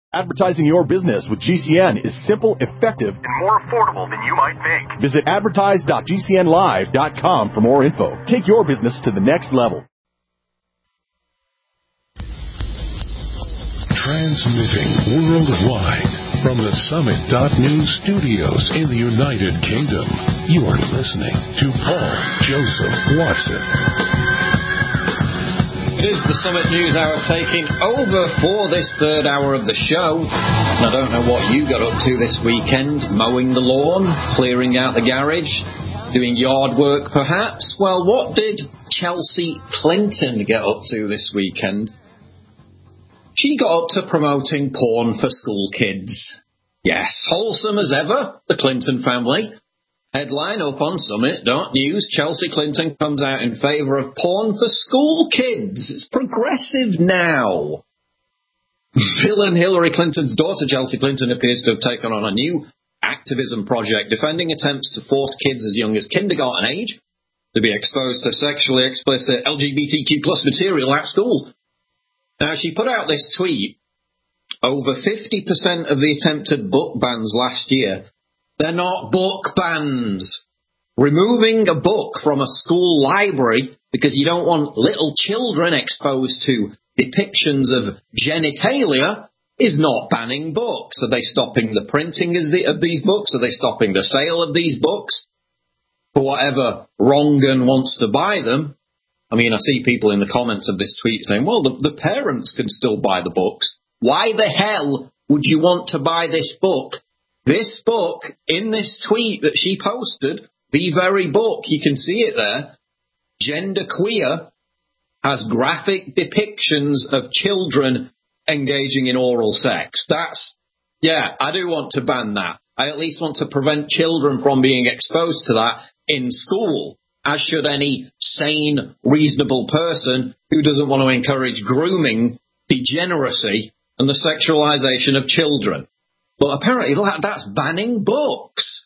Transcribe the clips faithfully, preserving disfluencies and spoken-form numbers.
Advertising your business with G C N is simple, effective, and more affordable than you might think. Visit advertise dot g c n live dot com for more info. Take your business to the next level. Transmitting worldwide from the Summit dot News studios in the United Kingdom, you are listening to Paul Joseph Watson. It is the Summit News Hour taking over for this third hour of the show. And I don't know what you got up to this weekend. Mowing the lawn, clearing out the garage, doing yard work perhaps. Well, what did Chelsea Clinton get up to this weekend? She got up to promoting porn for school kids. Yes, wholesome as ever, the Clinton family. Headline up on Summit dot News, Chelsea Clinton comes out in favour of porn for school kids. It's progressive now. Villain Hillary Clinton's daughter, Chelsea Clinton, appears to have taken on a new activism project, defending attempts to force kids as young as kindergarten age to be exposed to sexually explicit L G B T Q plus material at school. Now, she put out this tweet. Over fifty percent of the attempted book bans last year, they're not book bans. Removing a book from a school library because you don't want little children exposed to depictions of genitalia is not banning books. Are they stopping the printing of these books? Are they stopping the sale of these books? For whatever wrong-un wants to buy them. I mean, I see people in the comments of this tweet saying, well, the, the parents can still buy the books. Why the hell would you want to buy this book? This book, in this tweet that she posted, the very book, you can see it there, Genderqueer, has graphic depictions of children engaging in oral sex. That's, yeah, I do want to ban that. I at least want to prevent children from being exposed to that in school, as should any sane, reasonable person who doesn't want to encourage grooming, degeneracy, and the sexualization of children. But apparently that's banning books.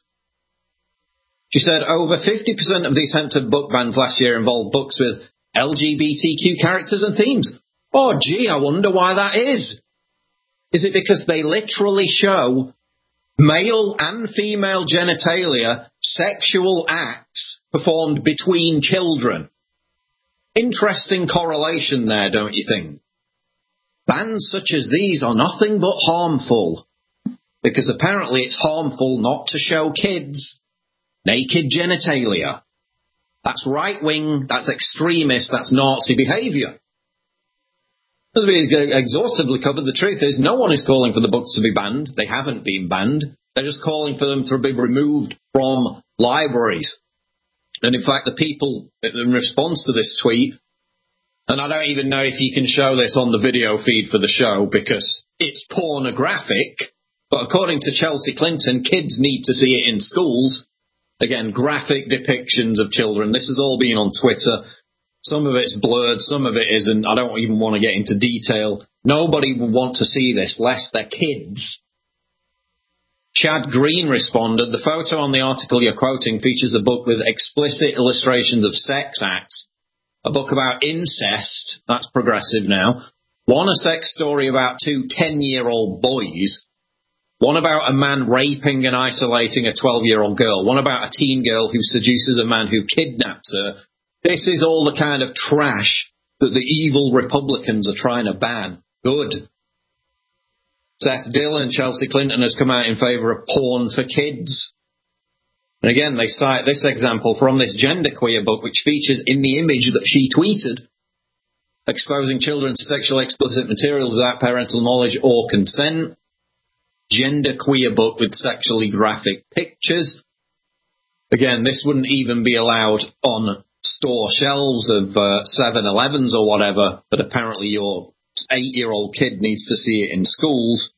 She said over fifty percent of the attempted book bans last year involved books with L G B T Q characters and themes. Oh, gee, I wonder why that is. Is it because they literally show male and female genitalia, sexual acts performed between children? Interesting correlation there, don't you think? Bans such as these are nothing but harmful. Because apparently it's harmful not to show kids naked genitalia. That's right-wing, that's extremist, that's Nazi behaviour. As we exhaustively covered, the truth is no one is calling for the books to be banned. They haven't been banned. They're just calling for them to be removed from libraries. And in fact, the people in response to this tweet, and I don't even know if you can show this on the video feed for the show because it's pornographic, but according to Chelsea Clinton, kids need to see it in schools. Again, graphic depictions of children. This has all been on Twitter. Some of it's blurred, some of it isn't. I don't even want to get into detail. Nobody will want to see this, lest they're kids. Chad Green responded, the photo on the article you're quoting features a book with explicit illustrations of sex acts. A book about incest, that's progressive now. One, a sex story about two ten-year-old boys. One about a man raping and isolating a twelve-year-old girl. One about a teen girl who seduces a man who kidnaps her. This is all the kind of trash that the evil Republicans are trying to ban. Good. Seth Dillon, Chelsea Clinton has come out in favour of porn for kids. And again, they cite this example from this Genderqueer book, which features in the image that she tweeted, exposing children to sexually explicit material without parental knowledge or consent. Genderqueer book with sexually graphic pictures. Again, this wouldn't even be allowed on store shelves of uh, seven elevens or whatever, but apparently your eight-year-old kid needs to see it in schools.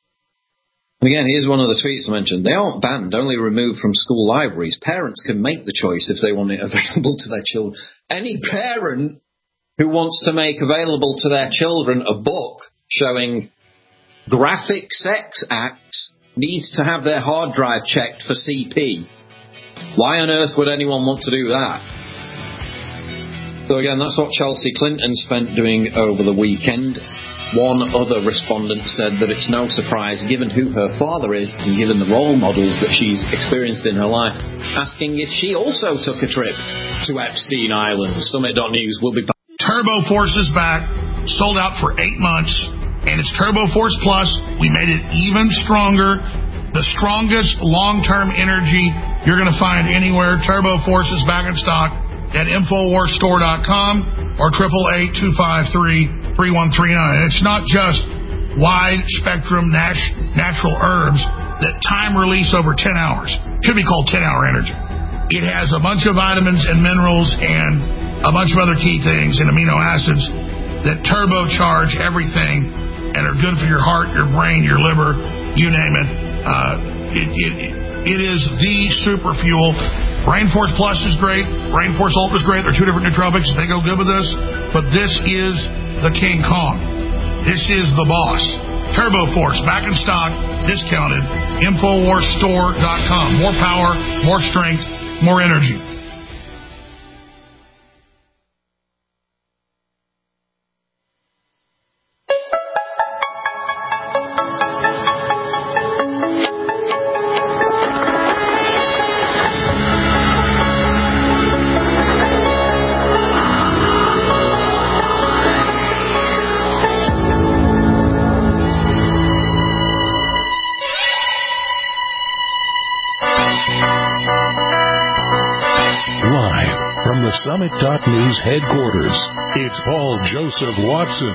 And again, here's one of the tweets I mentioned. They aren't banned, only removed from school libraries. Parents can make the choice if they want it available to their children. Any parent who wants to make available to their children a book showing graphic sex acts needs to have their hard drive checked for C P. Why on earth would anyone want to do that? So again, that's what Chelsea Clinton spent doing over the weekend. One other respondent said that it's no surprise, given who her father is and given the role models that she's experienced in her life, asking if she also took a trip to Epstein Island. Summit dot news will be back. Turbo Force is back, sold out for eight months, and it's Turbo Force Plus. We made it even stronger. The strongest long-term energy you're going to find anywhere. Turbo Force is back in stock at Infowars Store dot com or eight eight eight, two five three, three one three nine. It's not just wide-spectrum nat- natural herbs that time release over ten hours. Should be called ten-hour energy. It has a bunch of vitamins and minerals and a bunch of other key things and amino acids that turbocharge everything and are good for your heart, your brain, your liver, you name it. Uh, it, it, it is the super fuel. Rainforce Plus is great. Rainforce Ultra is great. They're two different nootropics. They go good with this. But this is the King Kong. This is the boss. Turbo Force, back in stock, discounted. Infowars Store dot com. More power, more strength, more energy. Summit dot news headquarters, it's Paul Joseph Watson.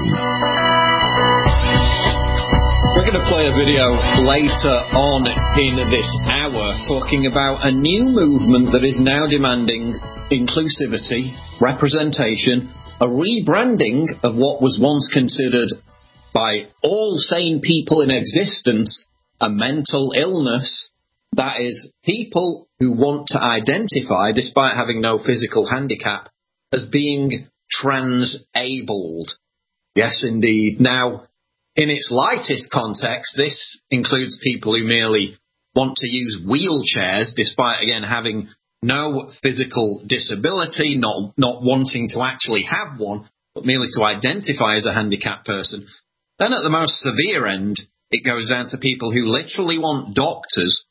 We're going to play a video later on in this hour talking about a new movement that is now demanding inclusivity, representation, a rebranding of what was once considered by all sane people in existence a mental illness. That is, people who want to identify, despite having no physical handicap, as being transabled. Yes, indeed. Now, in its lightest context, this includes people who merely want to use wheelchairs, despite, again, having no physical disability, not, not wanting to actually have one, but merely to identify as a handicapped person. Then at the most severe end, it goes down to people who literally want doctors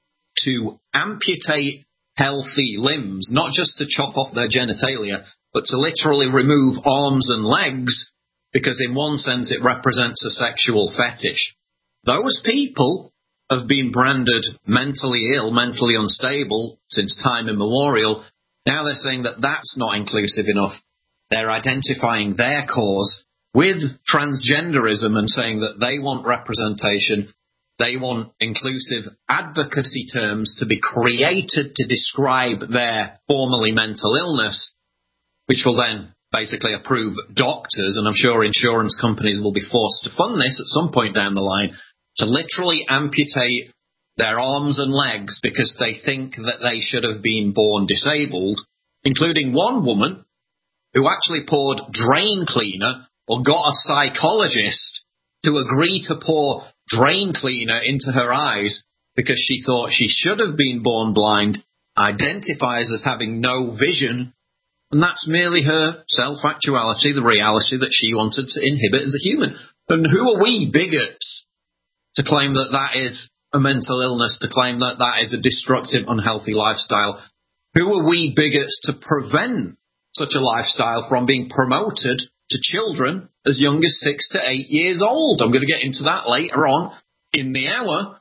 to amputate healthy limbs, not just to chop off their genitalia, but to literally remove arms and legs, because in one sense it represents a sexual fetish. Those people have been branded mentally ill, mentally unstable since time immemorial. Now they're saying that that's not inclusive enough. They're identifying their cause with transgenderism and saying that they want representation. They want inclusive advocacy terms to be created to describe their formerly mental illness, which will then basically approve doctors, and I'm sure insurance companies will be forced to fund this at some point down the line, to literally amputate their arms and legs because they think that they should have been born disabled, including one woman who actually poured drain cleaner or got a psychologist to agree to pour drain cleaner into her eyes because she thought she should have been born blind, identifies as having no vision, and that's merely her self-actuality, the reality that she wanted to inhibit as a human. And who are we bigots to claim that that is a mental illness, to claim that that is a destructive, unhealthy lifestyle? Who are we bigots to prevent such a lifestyle from being promoted to children as young as six to eight years old? I'm going to get into that later on in the hour.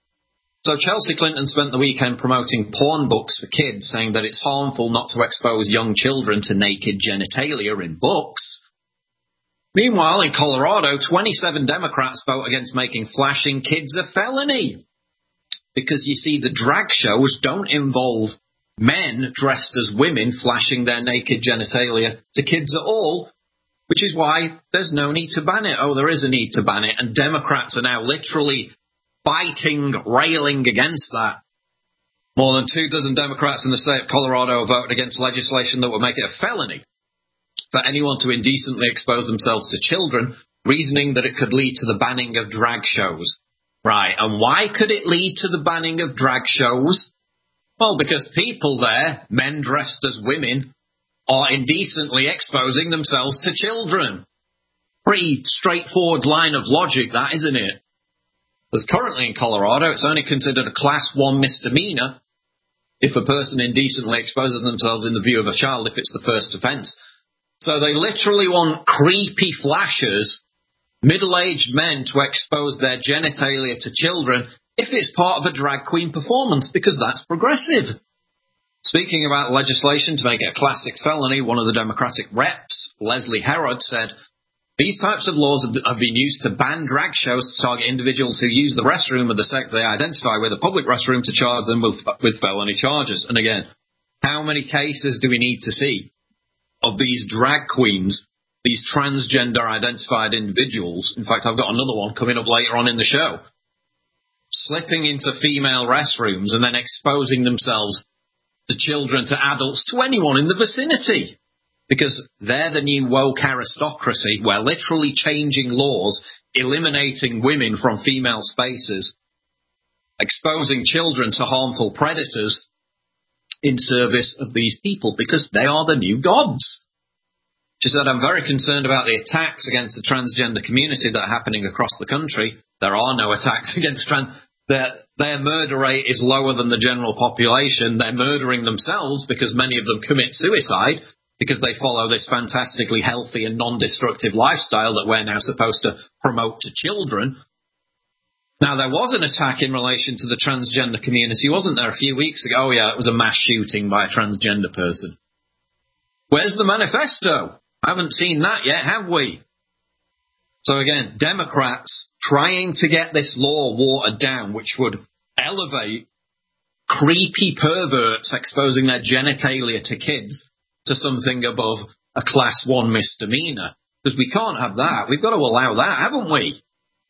So Chelsea Clinton spent the weekend promoting porn books for kids, saying that it's harmful not to expose young children to naked genitalia in books. Meanwhile, in Colorado, twenty-seven Democrats vote against making flashing kids a felony. Because, you see, the drag shows don't involve men dressed as women flashing their naked genitalia to kids at all, which is why there's no need to ban it. Oh, there is a need to ban it, and Democrats are now literally fighting, railing against that. More than two dozen Democrats in the state of Colorado voted against legislation that would make it a felony for anyone to indecently expose themselves to children, reasoning that it could lead to the banning of drag shows. Right, and why could it lead to the banning of drag shows? Well, because people there, men dressed as women, are indecently exposing themselves to children. Pretty straightforward line of logic, that, isn't it? Because currently in Colorado, it's only considered a class one misdemeanor if a person indecently exposes themselves in the view of a child, if it's the first offence. So they literally want creepy flashers, middle-aged men, to expose their genitalia to children if it's part of a drag queen performance, because that's progressive. Speaking about legislation to make it a Class six felony, one of the Democratic reps, Leslie Herod, said, these types of laws have been used to ban drag shows to target individuals who use the restroom of the sex they identify with, a public restroom, to charge them with, with felony charges. And again, how many cases do we need to see of these drag queens, these transgender identified individuals? In fact, I've got another one coming up later on in the show, slipping into female restrooms and then exposing themselves to children, to adults, to anyone in the vicinity. Because they're the new woke aristocracy. We're literally changing laws, eliminating women from female spaces, exposing children to harmful predators in service of these people, because they are the new gods. She said, I'm very concerned about the attacks against the transgender community that are happening across the country. There are no attacks against trans... Their, their murder rate is lower than the general population. They're murdering themselves because many of them commit suicide, because they follow this fantastically healthy and non-destructive lifestyle that we're now supposed to promote to children. Now, there was an attack in relation to the transgender community, wasn't there, a few weeks ago? Oh, yeah, it was a mass shooting by a transgender person. Where's the manifesto? I haven't seen that yet, have we? So again, Democrats trying to get this law watered down, which would elevate creepy perverts exposing their genitalia to kids to something above a class one misdemeanor. Because we can't have that. We've got to allow that, haven't we?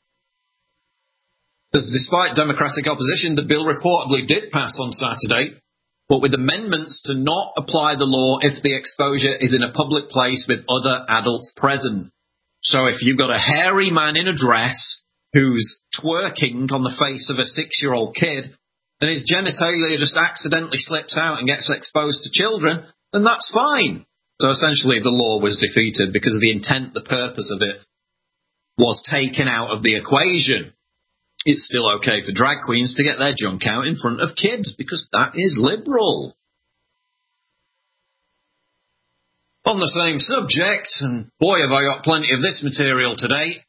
Because despite Democratic opposition, the bill reportedly did pass on Saturday, but with amendments to not apply the law if the exposure is in a public place with other adults present. So if you've got a hairy man in a dress who's twerking on the face of a six-year-old kid, and his genitalia just accidentally slips out and gets exposed to children, then that's fine. So essentially the law was defeated because the intent, the purpose of it, was taken out of the equation. It's still okay for drag queens to get their junk out in front of kids, because that is liberal. On the same subject, and boy have I got plenty of this material today,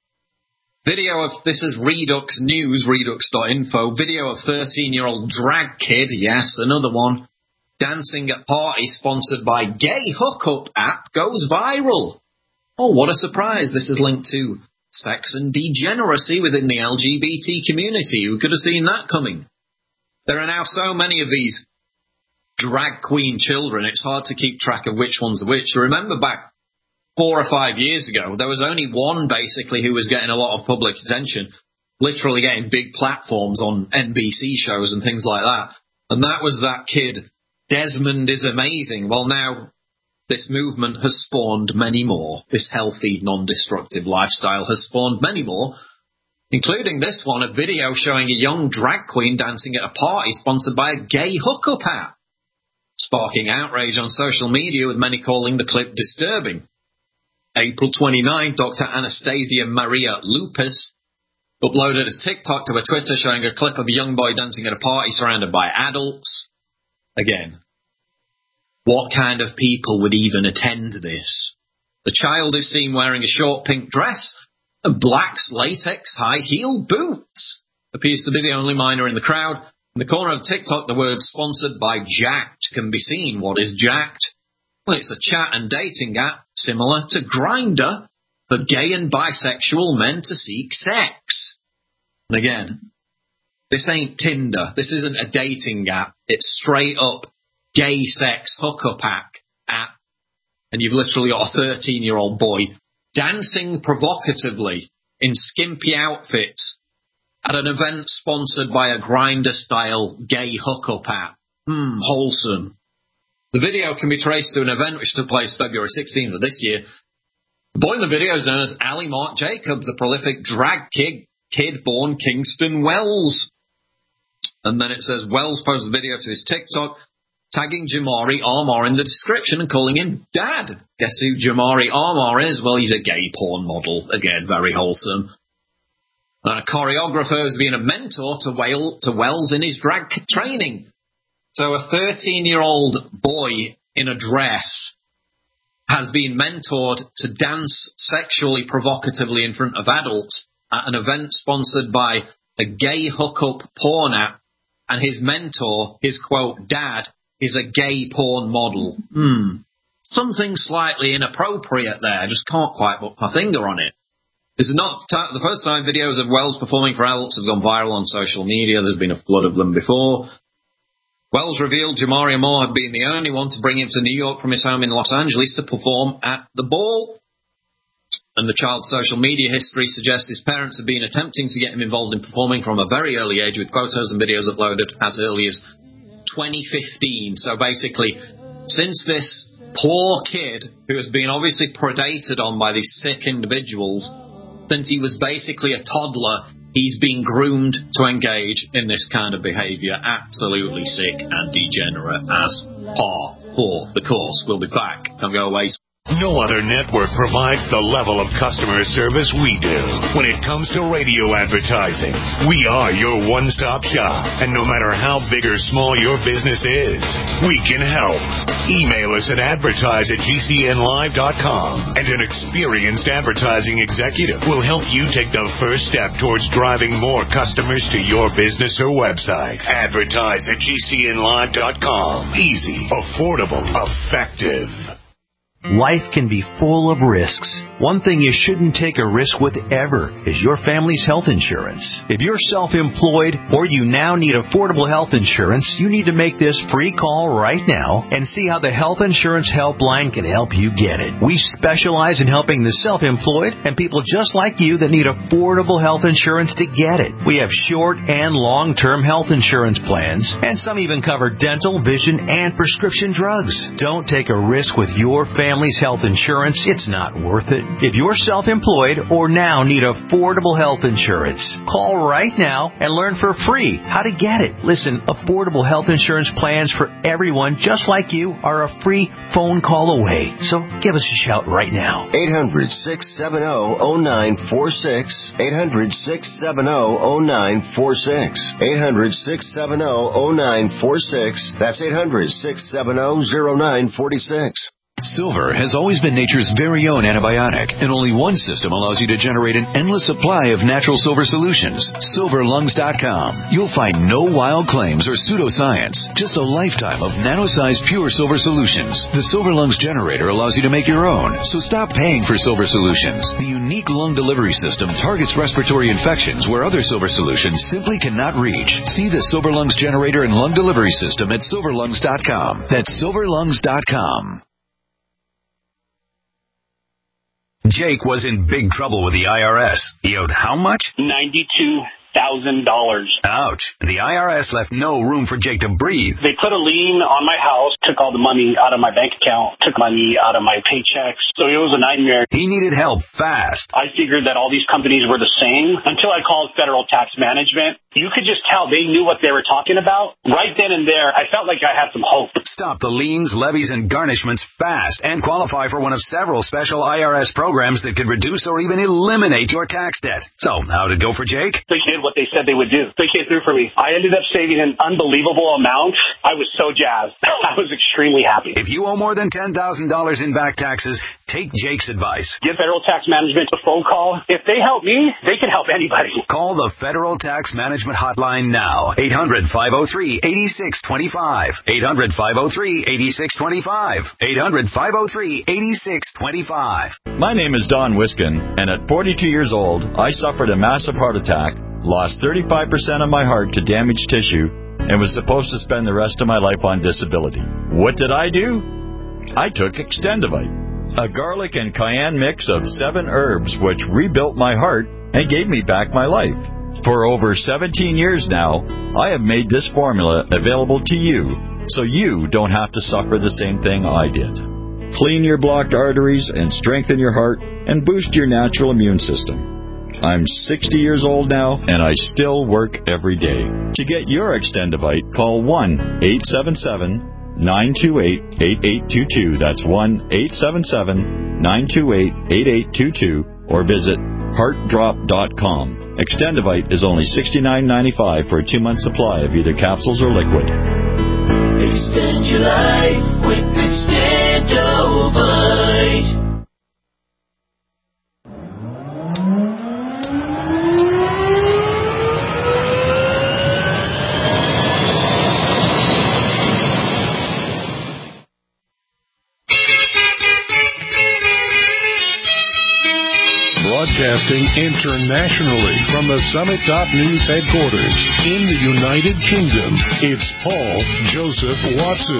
video of, this is Redux News, redux dot info, video of thirteen-year-old drag kid, yes, another one, dancing at party sponsored by Gay Hookup app goes viral. Oh, what a surprise. This is linked to sex and degeneracy within the L G B T community. Who could have seen that coming? There are now so many of these drag queen children, it's hard to keep track of which one's which. Remember back four or five years ago, there was only one basically who was getting a lot of public attention, literally getting big platforms on N B C shows and things like that. And that was that kid, Desmond is Amazing. Well, now this movement has spawned many more. This healthy, non-destructive lifestyle has spawned many more, including this one, a video showing a young drag queen dancing at a party sponsored by a gay hookup app, sparking outrage on social media, with many calling the clip disturbing. April twenty-ninth, Doctor Anastasia Maria Lupus uploaded a TikTok to her Twitter showing a clip of a young boy dancing at a party surrounded by adults. Again, what kind of people would even attend this? The child is seen wearing a short pink dress and black latex high-heeled boots. Appears to be the only minor in the crowd. In the corner of TikTok, the word sponsored by Jacked can be seen. What is Jacked? Well, it's a chat and dating app similar to Grindr for gay and bisexual men to seek sex. And again, this ain't Tinder. This isn't a dating app. It's straight up gay sex hookup app. And you've literally got a thirteen-year-old boy dancing provocatively in skimpy outfits at an event sponsored by a Grindr-style gay hookup app. Hmm, wholesome. The video can be traced to an event which took place February sixteenth of this year. The boy in the video is known as Ali Mark Jacobs, a prolific drag kid, kid born Kingston Wells. And then it says Wells posted the video to his TikTok. tagging Jamari Armour in the description and calling him Dad. Guess who Jamari Armour is? Well, he's a gay porn model. Again, very wholesome. A choreographer who's been a mentor to, Wales, to Wells in his drag training. So a thirteen-year-old boy in a dress has been mentored to dance sexually provocatively in front of adults at an event sponsored by a gay hookup porn app, and his mentor, his quote, dad, is a gay porn model. Hmm. Something slightly inappropriate there. I just can't quite put my finger on it. This is not the first time videos of Wells performing for adults have gone viral on social media. There's been a flood of them before. Wells revealed Jamari Armour had been the only one to bring him to New York from his home in Los Angeles to perform at the ball. And the child's social media history suggests his parents have been attempting to get him involved in performing from a very early age, with photos and videos uploaded as early as twenty fifteen. So basically, since this poor kid, who has been obviously predated on by these sick individuals, since he was basically a toddler, he's been groomed to engage in this kind of behaviour. Absolutely sick and degenerate as par for the course. We'll be back. Don't go away. No other network provides the level of customer service we do. When it comes to radio advertising, we are your one-stop shop. And no matter how big or small your business is, we can help. Email us at advertise at G C N live dot com, and an experienced advertising executive will help you take the first step towards driving more customers to your business or website. Advertise at G C N live dot com. Easy, affordable, effective. Life can be full of risks. One thing you shouldn't take a risk with ever is your family's health insurance. If you're self-employed or you now need affordable health insurance, you need to make this free call right now and see how the Health Insurance Helpline can help you get it. We specialize in helping the self-employed and people just like you that need affordable health insurance to get it. We have short and long-term health insurance plans, and some even cover dental, vision, and prescription drugs. Don't take a risk with your family's health insurance. It's not worth it. If you're self-employed or now need affordable health insurance, call right now and learn for free how to get it. Listen, affordable health insurance plans for everyone just like you are a free phone call away. So give us a shout right now. eight hundred, six seven zero, zero nine four six. eight hundred, six seven zero, zero nine four six. eight hundred, six seven zero, zero nine four six. That's eight hundred, six seven zero, zero nine four six. Silver has always been nature's very own antibiotic, and only one system allows you to generate an endless supply of natural silver solutions. silver lungs dot com. You'll find no wild claims or pseudoscience, just a lifetime of nano-sized pure silver solutions. The Silver Lungs generator allows you to make your own, so stop paying for silver solutions. The unique lung delivery system targets respiratory infections where other silver solutions simply cannot reach. See the Silver Lungs generator and lung delivery system at silver lungs dot com. That's silver lungs dot com. Jake was in big trouble with the I R S. He owed how much? ninety-two thousand dollars. Ouch. The I R S left no room for Jake to breathe. They put a lien on my house, took all the money out of my bank account, took money out of my paychecks. So it was a nightmare. He needed help fast. I figured that all these companies were the same until I called Federal Tax Management. You could just tell they knew what they were talking about. Right then and there, I felt like I had some hope. Stop the liens, levies, and garnishments fast and qualify for one of several special I R S programs that could reduce or even eliminate your tax debt. So, how'd it go for Jake? They did what they said they would do. They came through for me. I ended up saving an unbelievable amount. I was so jazzed. I was extremely happy. If you owe more than ten thousand dollars in back taxes, take Jake's advice. Give Federal Tax Management a phone call. If they help me, they can help anybody. Call the Federal Tax Management Hotline now. eight hundred, five oh three, eight six two five. eight hundred, five oh three, eight six two five. eight hundred, five oh three, eight six two five. My name is Don Wiskin, and at forty-two years old, I suffered a massive heart attack, lost thirty-five percent of my heart to damaged tissue, and was supposed to spend the rest of my life on disability. What did I do? I took Extendivite, a garlic and cayenne mix of seven herbs which rebuilt my heart and gave me back my life. For over seventeen years now, I have made this formula available to you, so you don't have to suffer the same thing I did. Clean your blocked arteries and strengthen your heart and boost your natural immune system. I'm sixty years old now, and I still work every day. To get your Extendivite, call one eight seven seven, nine two eight, eight eight two two. That's one eight seven seven, nine two eight, eight eight two two. Or visit heart drop dot com. Extendivite is only sixty-nine ninety-five for a two-month supply of either capsules or liquid. Extend your life with Extendovite. Broadcasting internationally from the Summit News headquarters in the United Kingdom, it's Paul Joseph Watson.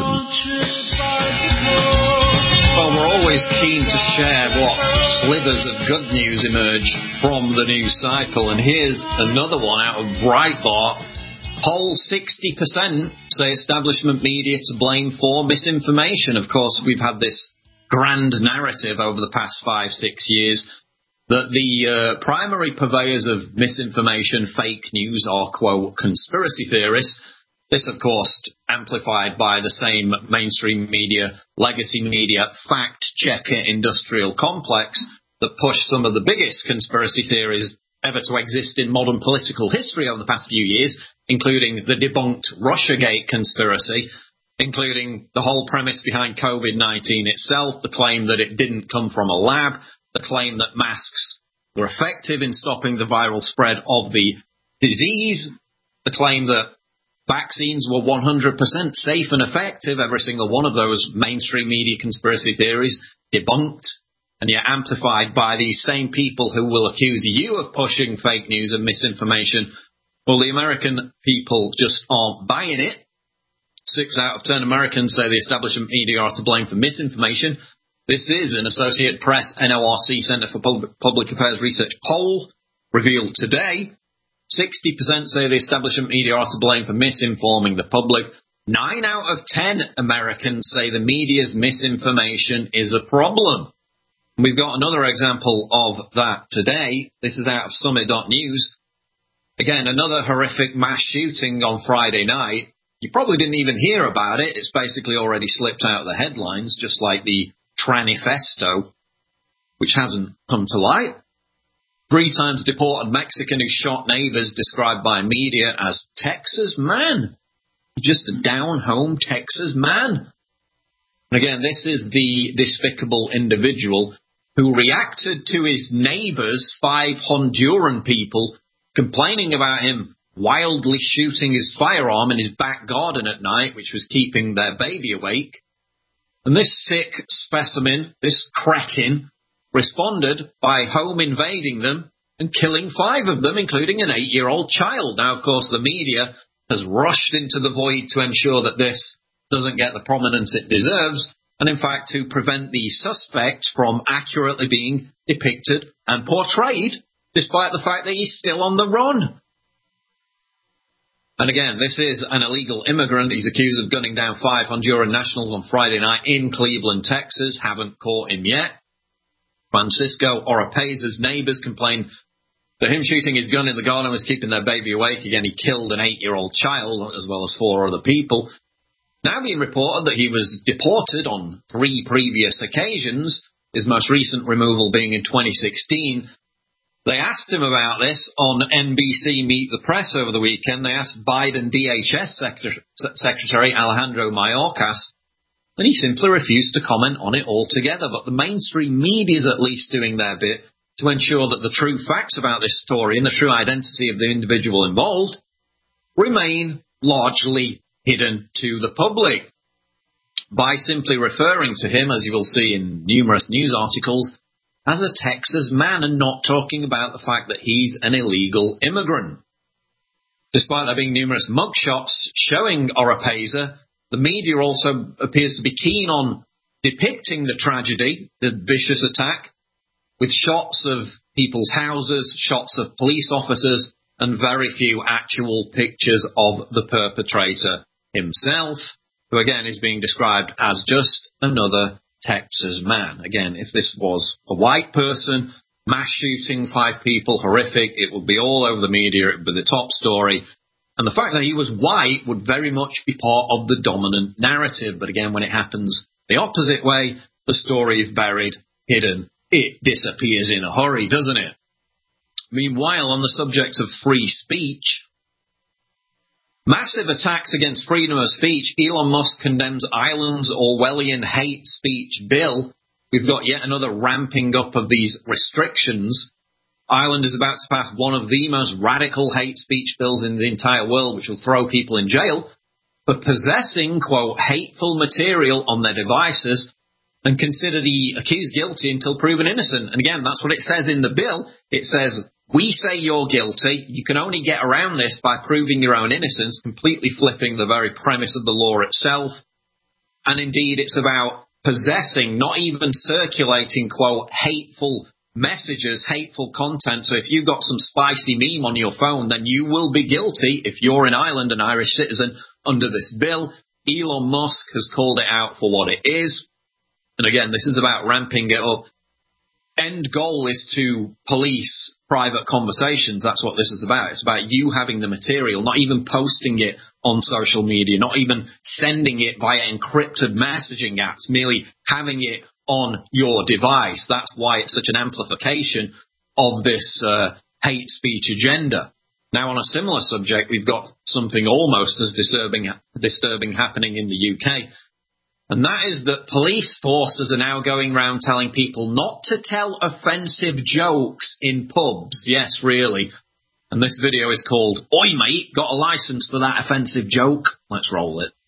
Well, we're always keen to share what slivers of good news emerge from the news cycle, and here's another one out of Breitbart. Poll sixty percent say establishment media to blame for misinformation. Of course, we've had this grand narrative over the past five, six years that the uh, primary purveyors of misinformation, fake news, are, quote, conspiracy theorists. This, of course, amplified by the same mainstream media, legacy media, fact-checker industrial complex that pushed some of the biggest conspiracy theories ever to exist in modern political history over the past few years, including the debunked Russiagate conspiracy, including the whole premise behind COVID nineteen itself, the claim that it didn't come from a lab, the claim that masks were effective in stopping the viral spread of the disease, the claim that vaccines were one hundred percent safe and effective, every single one of those mainstream media conspiracy theories debunked, and yet amplified by these same people who will accuse you of pushing fake news and misinformation. Well, the American people just aren't buying it. Six out of ten Americans say the establishment media are to blame for misinformation. This is an Associated Press N O R C Center for Public Affairs Research poll revealed today. sixty percent say the establishment media are to blame for misinforming the public. Nine out of ten Americans say the media's misinformation is a problem. We've got another example of that today. This is out of Summit News. Again, another horrific mass shooting on Friday night. You probably didn't even hear about it. It's basically already slipped out of the headlines, just like the Tranifesto, which hasn't come to light. Three times deported Mexican who shot neighbors, described by media as Texas man. Just a down-home Texas man. And again, this is the despicable individual who reacted to his neighbors, five Honduran people, complaining about him wildly shooting his firearm in his back garden at night, which was keeping their baby awake. And this sick specimen, this cretin, responded by home invading them and killing five of them, including an eight-year-old child. Now, of course, the media has rushed into the void to ensure that this doesn't get the prominence it deserves, and in fact to prevent the suspect from accurately being depicted and portrayed, despite the fact that he's still on the run. And again, this is an illegal immigrant. He's accused of gunning down five Honduran nationals on Friday night in Cleveland, Texas. Haven't caught him yet. Francisco Oropeza's neighbors complained that him shooting his gun in the garden was keeping their baby awake. Again, he killed an eight-year-old child as well as four other people. Now being reported that he was deported on three previous occasions, his most recent removal being in twenty sixteen. They asked him about this on N B C Meet the Press over the weekend. They asked Biden D H S Secretary, Secretary Alejandro Mayorkas, and he simply refused to comment on it altogether. But the mainstream media is at least doing their bit to ensure that the true facts about this story and the true identity of the individual involved remain largely hidden to the public. By simply referring to him, as you will see in numerous news articles, as a Texas man and not talking about the fact that he's an illegal immigrant. Despite there being numerous mugshots showing Oropeza, the media also appears to be keen on depicting the tragedy, the vicious attack, with shots of people's houses, shots of police officers, and very few actual pictures of the perpetrator himself, who again is being described as just another Texas man. Again, if this was a white person, mass shooting, five people, horrific, it would be all over the media, it would be the top story. And the fact that he was white would very much be part of the dominant narrative. But again, when it happens the opposite way, the story is buried, hidden. It disappears in a hurry, doesn't it? Meanwhile, on the subject of free speech, massive attacks against freedom of speech. Elon Musk condemns Ireland's Orwellian hate speech bill. We've got yet another ramping up of these restrictions. Ireland is about to pass one of the most radical hate speech bills in the entire world, which will throw people in jail for possessing, quote, hateful material on their devices, and consider the accused guilty until proven innocent. And again, that's what it says in the bill. It says, we say you're guilty. You can only get around this by proving your own innocence, completely flipping the very premise of the law itself. And indeed, it's about possessing, not even circulating, quote, hateful messages, hateful content. So if you've got some spicy meme on your phone, then you will be guilty if you're in Ireland, an Irish citizen, under this bill. Elon Musk has called it out for what it is. And again, this is about ramping it up. End goal is to police private conversations. That's what this is about. It's about you having the material, not even posting it on social media, not even sending it via encrypted messaging apps, merely having it on your device. That's why it's such an amplification of this uh, hate speech agenda. Now, on a similar subject, we've got something almost as disturbing, disturbing happening in the U K. And that is that police forces are now going around telling people not to tell offensive jokes in pubs. Yes, really. And this video is called, Oi Mate, got a licence for that offensive joke? Let's roll it.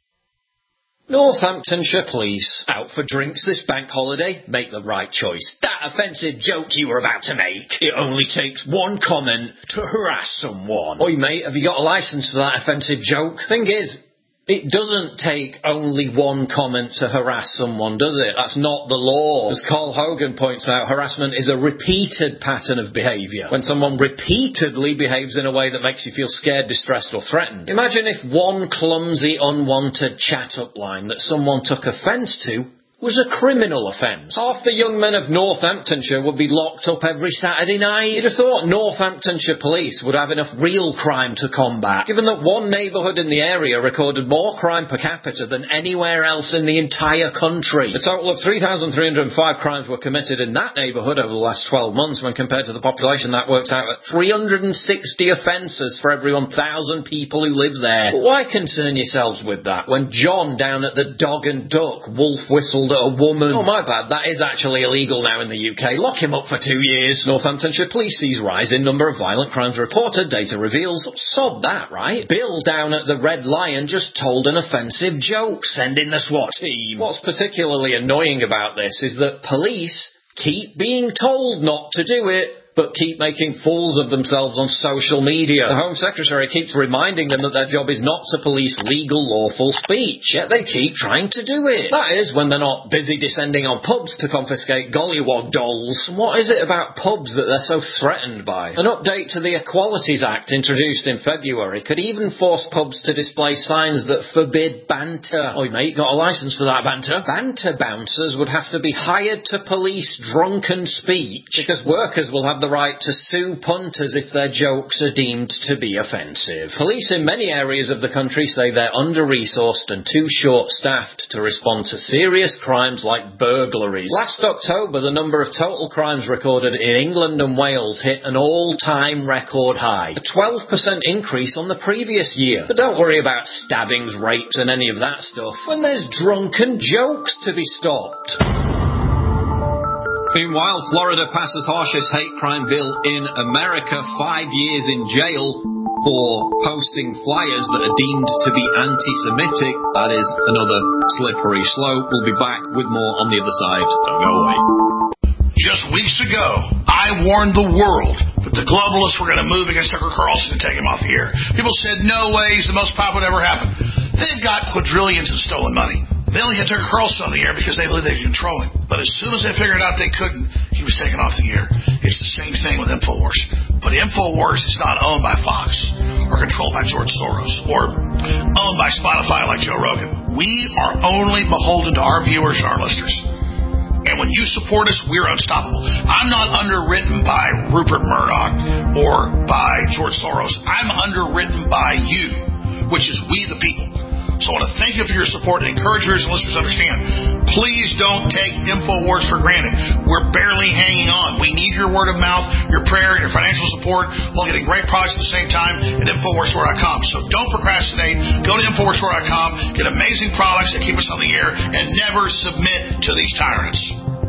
Northamptonshire Police, out for drinks this bank holiday? Make the right choice. That offensive joke you were about to make, it only takes one comment to harass someone. Oi mate, have you got a licence for that offensive joke? Thing is, it doesn't take only one comment to harass someone, does it? That's not the law. As Carl Hogan points out, harassment is a repeated pattern of behaviour. When someone repeatedly behaves in a way that makes you feel scared, distressed or threatened. Imagine if one clumsy, unwanted chat-up line that someone took offence to was a criminal offence. Half the young men of Northamptonshire would be locked up every Saturday night. You'd have thought Northamptonshire Police would have enough real crime to combat, given that one neighbourhood in the area recorded more crime per capita than anywhere else in the entire country. A total of three thousand three hundred five crimes were committed in that neighbourhood over the last twelve months. When compared to the population, that works out at three hundred sixty offences for every one thousand people who live there. But why concern yourselves with that when John down at the Dog and Duck wolf whistled at a woman? Oh, my bad, that is actually illegal now in the U K. Lock him up for two years. Northamptonshire Police sees rise in number of violent crimes reported. Data reveals, sod that, right? Bill down at the Red Lion just told an offensive joke. Send in the SWAT team. What's particularly annoying about this is that police keep being told not to do it, but keep making fools of themselves on social media. The Home Secretary keeps reminding them that their job is not to police legal, lawful speech, yet they keep trying to do it. That is, when they're not busy descending on pubs to confiscate gollywog dolls. What is it about pubs that they're so threatened by? An update to the Equalities Act introduced in February could even force pubs to display signs that forbid banter. Oi mate, got a licence for that banter? Banter bouncers would have to be hired to police drunken speech, because workers will have the right to sue punters if their jokes are deemed to be offensive. Police in many areas of the country say they're under-resourced and too short-staffed to respond to serious crimes like burglaries. Last October, the number of total crimes recorded in England and Wales hit an all-time record high, a twelve percent increase on the previous year. But don't worry about stabbings, rapes and any of that stuff when there's drunken jokes to be stopped. Meanwhile, Florida passes harshest hate crime bill in America, five years in jail for posting flyers that are deemed to be anti-Semitic. That is another slippery slope. We'll be back with more on the other side. Don't go away. Just weeks ago, I warned the world that the globalists were going to move against Tucker Carlson and take him off the air. People said, no way, he's the most popular ever happened. They've got quadrillions in stolen money. They only had Tucker Carlson on the air because they believed they could control him. But as soon as they figured out they couldn't, he was taken off the air. It's the same thing with InfoWars. But InfoWars is not owned by Fox or controlled by George Soros or owned by Spotify like Joe Rogan. We are only beholden to our viewers and our listeners. And when you support us, we're unstoppable. I'm not underwritten by Rupert Murdoch or by George Soros. I'm underwritten by you, which is we the people. So I want to thank you for your support and encourage viewers and listeners to understand. Please don't take InfoWars for granted. We're barely hanging on. We need your word of mouth, your prayer, your financial support, while getting great products at the same time at InfoWars Store dot com. So don't procrastinate. Go to InfoWars Store dot com, get amazing products that keep us on the air, and never submit to these tyrants.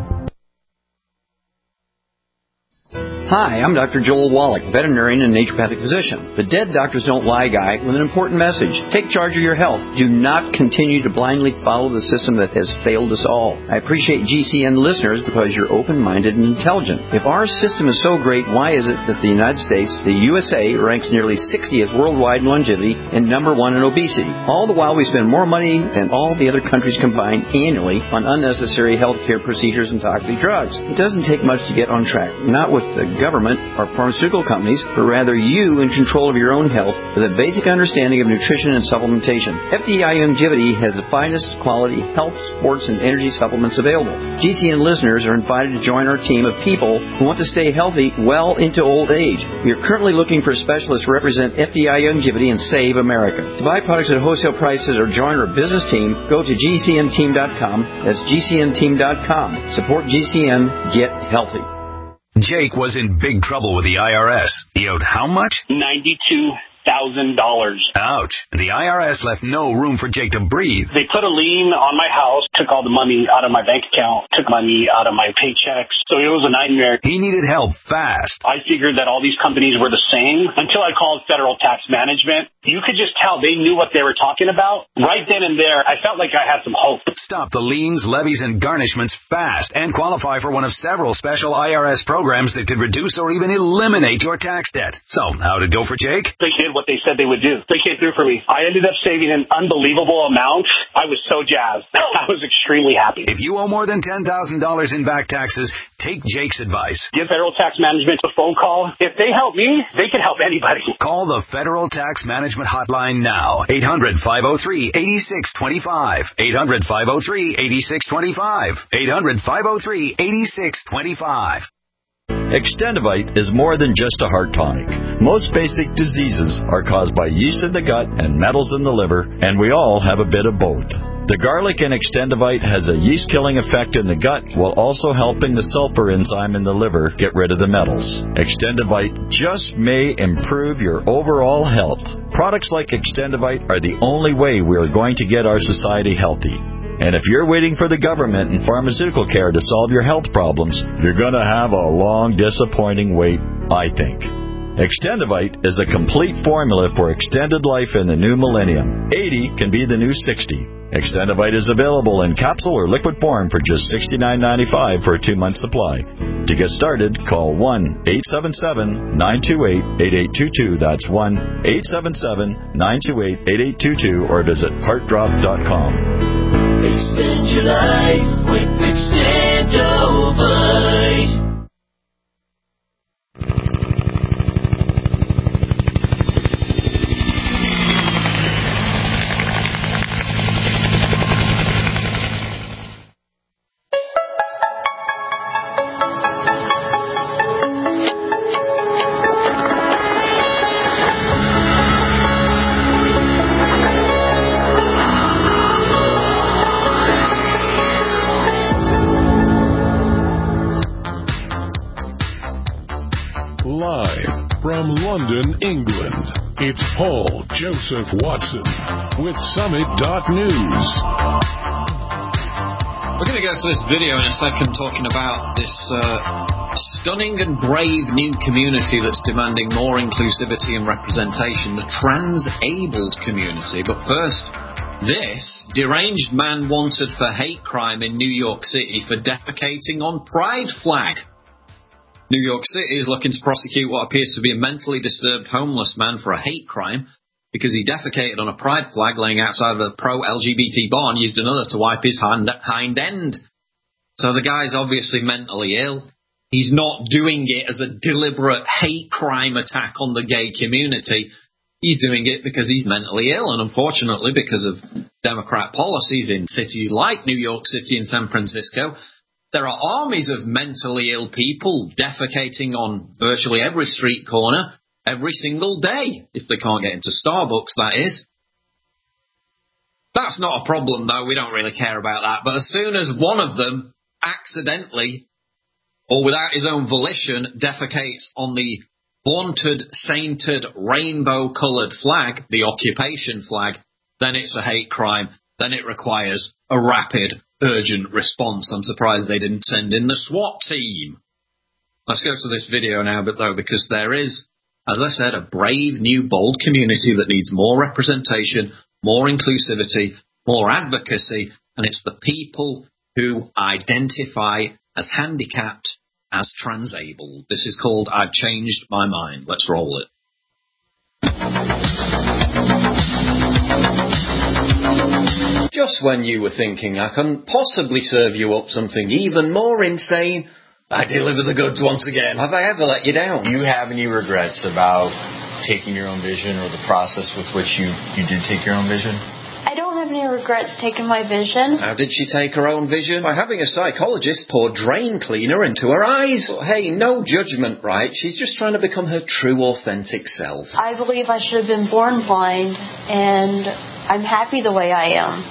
Hi, I'm Doctor Joel Wallach, veterinarian and naturopathic physician. The Dead Doctors Don't Lie guy with an important message. Take charge of your health. Do not continue to blindly follow the system that has failed us all. I appreciate G C N listeners because you're open-minded and intelligent. If our system is so great, why is it that the United States, the U S A, ranks nearly sixtieth worldwide in longevity and number one in obesity? All the while we spend more money than all the other countries combined annually on unnecessary healthcare procedures and toxic drugs. It doesn't take much to get on track. Not with the government or pharmaceutical companies, but rather you in control of your own health with a basic understanding of nutrition and supplementation. F D I Longevity has the finest quality health, sports, and energy supplements available. G C N listeners are invited to join our team of people who want to stay healthy well into old age. We are currently looking for specialists to represent F D I Longevity and Save America. To buy products at wholesale prices or join our business team, go to G C N team dot com. That's G C N team dot com. Support G C N. Get healthy. Jake was in big trouble with the I R S. He owed how much? ninety-two thousand dollars. Ouch. The I R S left no room for Jake to breathe. They put a lien on my house, took all the money out of my bank account, took money out of my paychecks. So it was a nightmare. He needed help fast. I figured that all these companies were the same until I called Federal Tax Management. You could just tell they knew what they were talking about. Right then and there, I felt like I had some hope. Stop the liens, levies, and garnishments fast and qualify for one of several special I R S programs that could reduce or even eliminate your tax debt. So, how'd it go for Jake? They did what they said they would do. They came through for me. I ended up saving an unbelievable amount. I was so jazzed. I was extremely happy. If you owe more than ten thousand dollars in back taxes, take Jake's advice. Give Federal Tax Management a phone call. If they help me, they can help anybody. Call the Federal Tax Management Hotline now. eight hundred, five oh three, eight six two five. eight hundred, five oh three, eight six two five. eight hundred, five oh three, eight six two five. Extendivite is more than just a heart tonic. Most basic diseases are caused by yeast in the gut and metals in the liver, and we all have a bit of both. The garlic in Extendivite has a yeast-killing effect in the gut while also helping the sulfur enzyme in the liver get rid of the metals. Extendivite just may improve your overall health. Products like Extendivite are the only way we are going to get our society healthy. And if you're waiting for the government and pharmaceutical care to solve your health problems, you're going to have a long, disappointing wait, I think. Extendivite is a complete formula for extended life in the new millennium. eighty can be the new sixty. Extendivite is available in capsule or liquid form for just sixty-nine ninety-five for a two-month supply. To get started, call one eight seven seven, nine two eight, eight eight two two. That's one eight seven seven, nine two eight, eight eight two two or visit heart drop dot com. Extend your life with Extendovite. From London, England, it's Paul Joseph Watson with Summit dot news. We're going to go to this video in a second talking about this uh, stunning and brave new community that's demanding more inclusivity and representation, the trans-abled community. But first, this deranged man wanted for hate crime in New York City for defecating on Pride flag. New York City is looking to prosecute what appears to be a mentally disturbed homeless man for a hate crime because he defecated on a pride flag laying outside of a pro-L G B T bar and used another to wipe his hind, hind end. So the guy's obviously mentally ill. He's not doing it as a deliberate hate crime attack on the gay community. He's doing it because he's mentally ill, and unfortunately because of Democrat policies in cities like New York City and San Francisco, There are armies of mentally ill people defecating on virtually every street corner every single day, if they can't get into Starbucks, that is. That's not a problem, though. We don't really care about that. But as soon as one of them accidentally, or without his own volition, defecates on the vaunted, sainted, rainbow-coloured flag, the occupation flag, then it's a hate crime. Then it requires a rapid, urgent response. I'm surprised they didn't send in the SWAT team. Let's go to this video now, but though, because there is, as I said, a brave, new, bold community that needs more representation, more inclusivity, more advocacy, and it's the people who identify as handicapped, as transabled. This is called I've Changed My Mind. Let's roll it. Just when you were thinking I can possibly serve you up something even more insane, I deliver the goods once again. Have I ever let you down? Do you have any regrets about taking your own vision or the process with which you, you did take your own vision? I don't have any regrets taking my vision. How did she take her own vision? By having a psychologist pour drain cleaner into her eyes. But hey, no judgment, right? She's just trying to become her true, authentic self. I believe I should have been born blind, and I'm happy the way I am.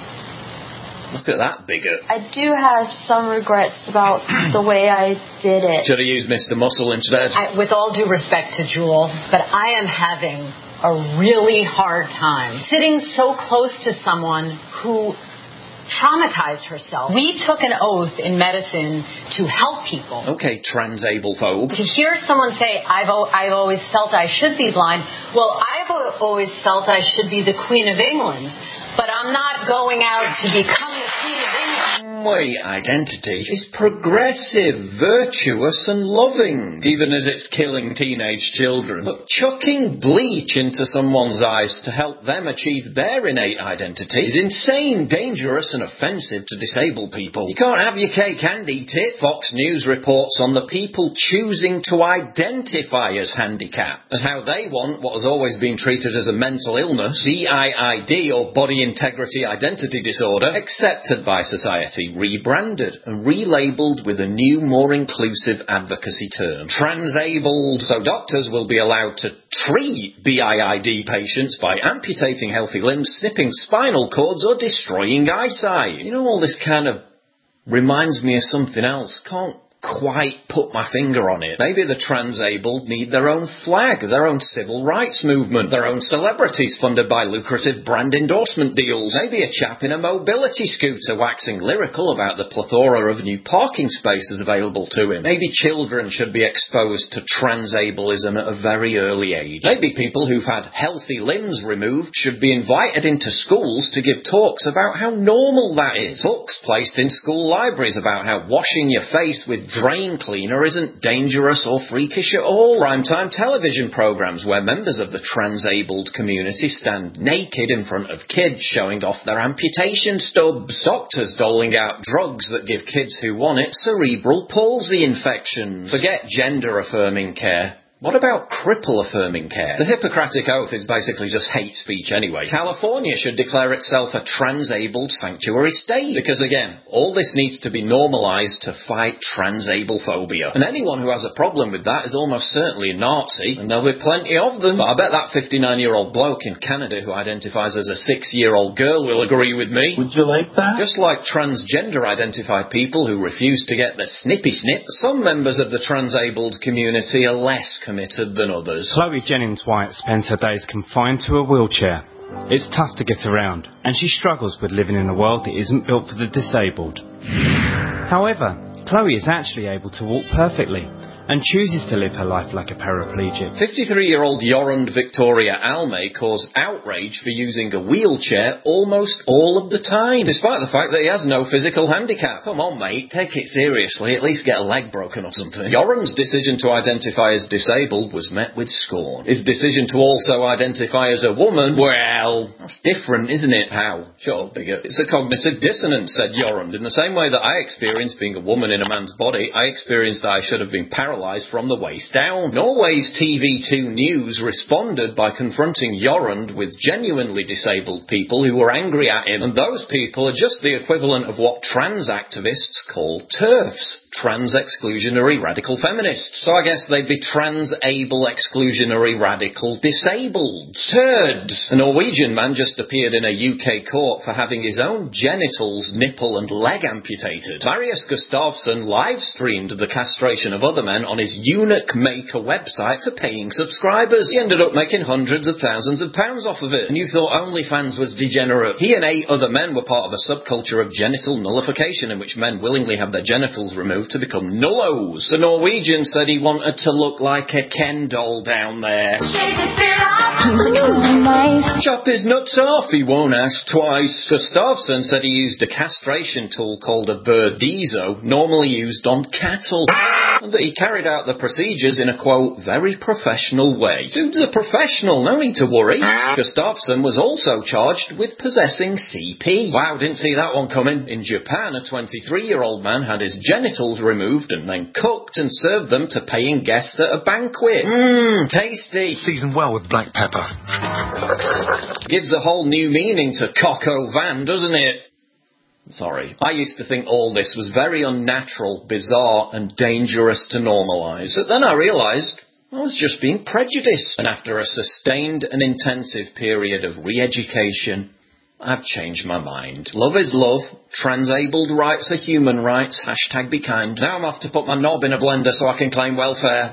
Look at that bigot. I do have some regrets about the way I did it. Should have used Mister Muscle instead. I, with all due respect to Jewel, but I am having a really hard time sitting so close to someone who traumatized herself. We took an oath in medicine to help people. Okay, transable phobe. To hear someone say, I've, o- I've always felt I should be blind, well, I've o- always felt I should be the Queen of England, but I'm not going out to become the Queen of England. Wait, identity is progressive, virtuous and loving, even as it's killing teenage children. But chucking bleach into someone's eyes to help them achieve their innate identity is insane, dangerous and offensive to disabled people. You can't have your cake and eat it. Fox News reports on the people choosing to identify as handicapped, and how they want what has always been treated as a mental illness, D I I D or body integrity identity disorder, accepted by society, rebranded and relabeled with a new, more inclusive advocacy term, transabled. So doctors will be allowed to treat B I I D patients by amputating healthy limbs, snipping spinal cords or destroying eyesight. You know, all this kind of reminds me of something else. Can't quite put my finger on it. Maybe the transabled need their own flag, their own civil rights movement, their own celebrities funded by lucrative brand endorsement deals. Maybe a chap in a mobility scooter waxing lyrical about the plethora of new parking spaces available to him. Maybe children should be exposed to transableism at a very early age. Maybe people who've had healthy limbs removed should be invited into schools to give talks about how normal that is. Books placed in school libraries about how washing your face with drain cleaner isn't dangerous or freakish at all. Primetime television programs where members of the transabled community stand naked in front of kids showing off their amputation stubs. Doctors doling out drugs that give kids who want it cerebral palsy infections. Forget gender-affirming care. What about cripple-affirming care? The Hippocratic Oath is basically just hate speech anyway. California should declare itself a transabled sanctuary state. Because again, all this needs to be normalised to fight transable phobia. And anyone who has a problem with that is almost certainly a Nazi, and there'll be plenty of them. But I bet that fifty-nine-year-old bloke in Canada who identifies as a six-year-old girl will agree with me. Would you like that? Just like transgender-identified people who refuse to get the snippy snip, some members of the transabled community are less committed than others. Chloe Jennings White spends her days confined to a wheelchair. It's tough to get around, and she struggles with living in a world that isn't built for the disabled. However, Chloe is actually able to walk perfectly, and chooses to live her life like a paraplegic. fifty-three-year-old Yorund Victoria Almay caused outrage for using a wheelchair almost all of the time, despite the fact that he has no physical handicap. Come on, mate, take it seriously, at least get a leg broken or something. Yorund's decision to identify as disabled was met with scorn. His decision to also identify as a woman, well, that's different, isn't it? How? Shut up, bigot. It's a cognitive dissonance, said Yorund. In the same way that I experienced being a woman in a man's body, I experienced that I should have been paralyzed paralysed from the waist down. Norway's T V two News responded by confronting Jorund with genuinely disabled people who were angry at him, and those people are just the equivalent of what trans activists call TERFs, trans exclusionary radical feminists. So I guess they'd be trans-able exclusionary radical disabled. Turds! A Norwegian man just appeared in a U K court for having his own genitals, nipple and leg amputated. Marius Gustafsson live-streamed the castration of other men on his Eunuch Maker website for paying subscribers. He ended up making hundreds of thousands of pounds off of it. And you thought OnlyFans was degenerate. He and eight other men were part of a subculture of genital nullification in which men willingly have their genitals removed to become nullos. The Norwegian said he wanted to look like a Ken doll down there. Chop his nuts off, he won't ask twice. Gustafsson said he used a castration tool called a Burdizo, normally used on cattle, and that he carried out the procedures in a, quote, very professional way. Dude's a professional, no need to worry. Gustafsson was also charged with possessing C P. Wow, didn't see that one coming. In Japan, a twenty-three-year-old man had his genitals removed and then cooked and served them to paying guests at a banquet. Mmm, tasty. Seasoned well with black pepper. Gives a whole new meaning to coq au vin, doesn't it? Sorry. I used to think all this was very unnatural, bizarre, and dangerous to normalise. But then I realised I was just being prejudiced. And after a sustained and intensive period of re-education, I've changed my mind. Love is love. Transabled rights are human rights. Hashtag be kind. Now I'm off to put my knob in a blender so I can claim welfare.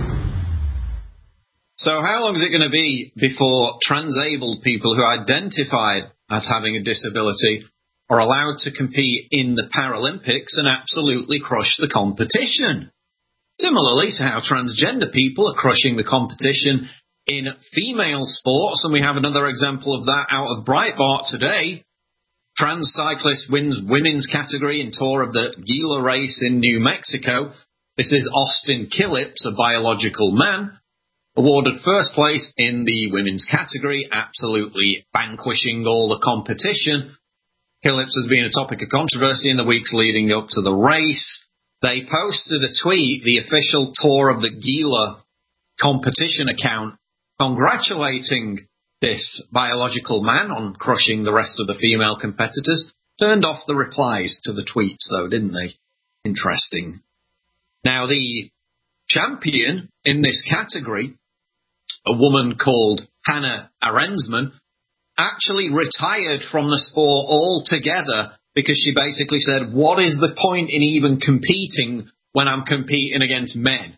So how long is it going to be before transabled people who identify as having a disability are allowed to compete in the Paralympics and absolutely crush the competition? Similarly to how transgender people are crushing the competition in female sports, and we have another example of that out of Breitbart today. Trans cyclist wins women's category in Tour of the Gila race in New Mexico. This is Austin Killips, a biological man, awarded first place in the women's category, absolutely vanquishing all the competition. Killips has been a topic of controversy in the weeks leading up to the race. They posted a tweet, the official Tour of the Gila competition account, congratulating this biological man on crushing the rest of the female competitors. Turned off the replies to the tweets, though, didn't they? Interesting. Now, the champion in this category, a woman called Hannah Arensman, actually retired from the sport altogether because she basically said, what is the point in even competing when I'm competing against men?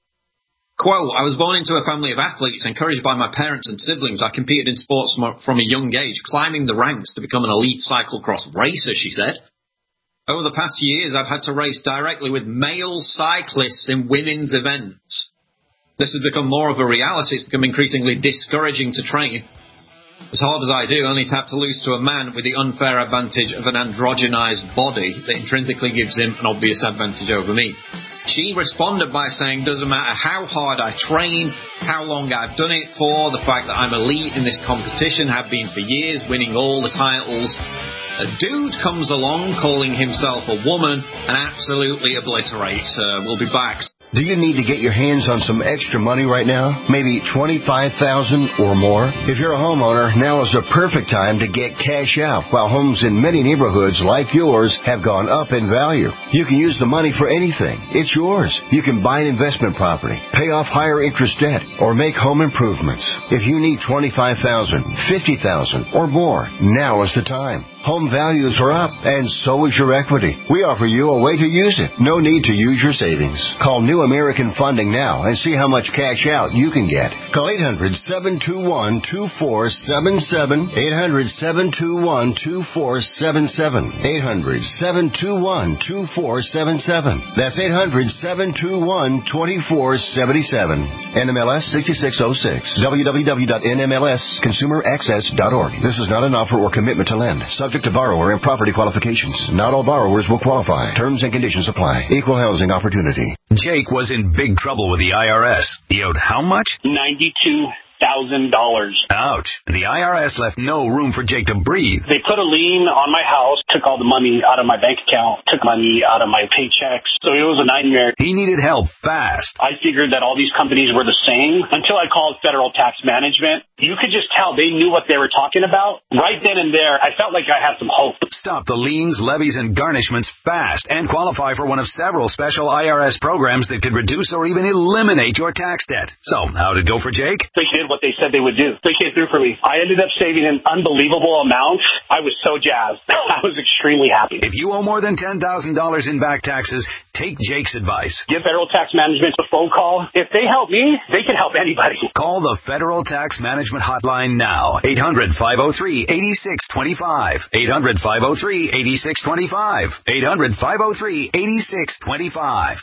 Quote, I was born into a family of athletes, encouraged by my parents and siblings. I competed in sports from a young age, climbing the ranks to become an elite cyclocross racer, she said. Over the past years, I've had to race directly with male cyclists in women's events. This has become more of a reality. It's become increasingly discouraging to train. As hard as I do, only to have to lose to a man with the unfair advantage of an androgenized body that intrinsically gives him an obvious advantage over me. She responded by saying, doesn't matter how hard I train, how long I've done it for, the fact that I'm elite in this competition, have been for years, winning all the titles. A dude comes along calling himself a woman and absolutely obliterates her. We'll be back. Do you need to get your hands on some extra money right now? Maybe twenty-five thousand dollars or more? If you're a homeowner, now is the perfect time to get cash out while homes in many neighborhoods like yours have gone up in value. You can use the money for anything. It's yours. You can buy an investment property, pay off higher interest debt, or make home improvements. If you need twenty-five thousand dollars, fifty thousand dollars or more, now is the time. Home values are up, and so is your equity. We offer you a way to use it. No need to use your savings. Call New American Funding now and see how much cash out you can get. Call eight hundred, seven two one, two four seven seven, eight hundred, seven two one, two four seven seven, eight hundred, seven two one, two four seven seven. That's eight hundred, seven two one, two four seven seven. N M L S sixty-six oh six. w w w dot n m l s consumer access dot org. This is not an offer or commitment to lend. Subject to borrower and property qualifications. Not all borrowers will qualify. Terms and conditions apply. Equal housing opportunity. Jake was in big trouble with the I R S. He owed how much? ninety-two thousand dollars. Ouch. The I R S left no room for Jake to breathe. They put a lien on my house, took all the money out of my bank account, took money out of my paychecks. So it was a nightmare. He needed help fast. I figured that all these companies were the same until I called Federal Tax Management. You could just tell they knew what they were talking about. Right then and there, I felt like I had some hope. Stop the liens, levies, and garnishments fast and qualify for one of several special I R S programs that could reduce or even eliminate your tax debt. So, how did it go for Jake? They did what they said they would do. They came through for me. I ended up saving an unbelievable amount. I was so jazzed. I was extremely happy. If you owe more than ten thousand dollars in back taxes, take Jake's advice. Give Federal Tax Management a phone call. If they help me, they can help anybody. Call the Federal Tax Management Hotline now. eight hundred, five oh three, eight six two five. eight hundred, five oh three, eight six two five. eight hundred, five oh three, eight six two five.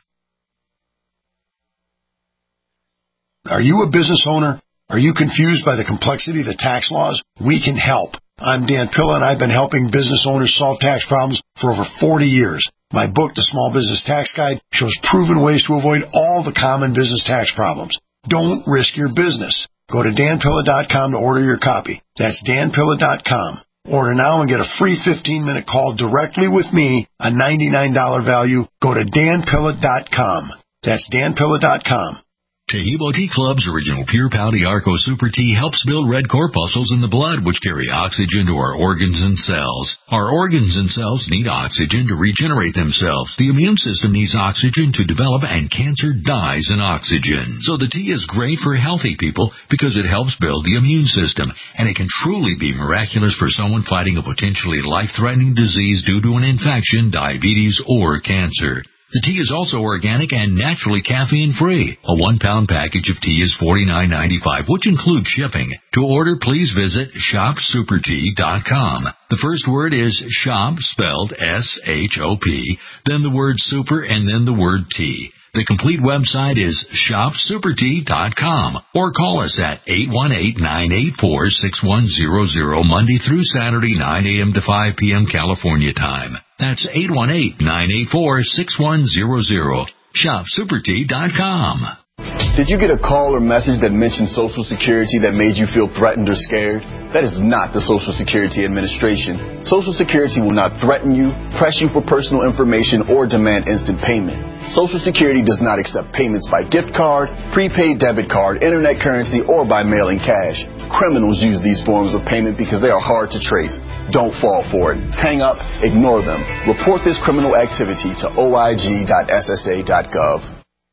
Are you a business owner? Are you confused by the complexity of the tax laws? We can help. I'm Dan Pilla, and I've been helping business owners solve tax problems for over forty years. My book, The Small Business Tax Guide, shows proven ways to avoid all the common business tax problems. Don't risk your business. Go to dan pilla dot com to order your copy. That's dan pilla dot com. Order now and get a free fifteen-minute call directly with me, a ninety-nine dollars value. Go to dan pilla dot com. That's dan pilla dot com. Tahibo Tea Club's original Pure Pouty Arco Super Tea helps build red corpuscles in the blood, which carry oxygen to our organs and cells. Our organs and cells need oxygen to regenerate themselves. The immune system needs oxygen to develop, and cancer dies in oxygen. So the tea is great for healthy people because it helps build the immune system, and it can truly be miraculous for someone fighting a potentially life-threatening disease due to an infection, diabetes, or cancer. The tea is also organic and naturally caffeine-free. A one-pound package of tea is forty-nine ninety-five, which includes shipping. To order, please visit shop super tea dot com. The first word is shop, spelled S H O P, then the word super, and then the word tea. The complete website is shop super tea dot com, or call us at eight one eight, nine eight four, six one zero zero Monday through Saturday, nine a.m. to five p.m. California time. That's eight one eight, nine eight four, six one zero zero. shop super tea dot com. Did you get a call or message that mentioned Social Security that made you feel threatened or scared? That is not the Social Security Administration. Social Security will not threaten you, press you for personal information, or demand instant payment. Social Security does not accept payments by gift card, prepaid debit card, internet currency, or by mailing cash. Criminals use these forms of payment because they are hard to trace. Don't fall for it. Hang up, ignore them. Report this criminal activity to O I G dot S S A dot gov.